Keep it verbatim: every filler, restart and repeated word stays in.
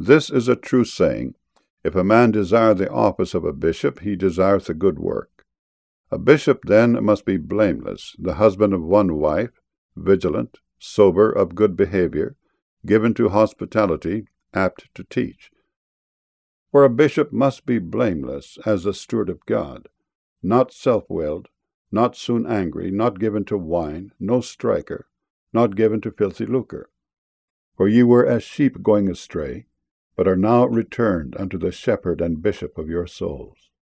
This is a true saying, If a man desire the office of a bishop, he desireth a good work. A bishop, then, must be blameless, the husband of one wife, vigilant, sober, of good behavior, given to hospitality, apt to teach. For a bishop must be blameless as a steward of God, not self-willed, not soon angry, not given to wine, no striker, not given to filthy lucre. For ye were as sheep going astray, but are now returned unto the shepherd and bishop of your souls.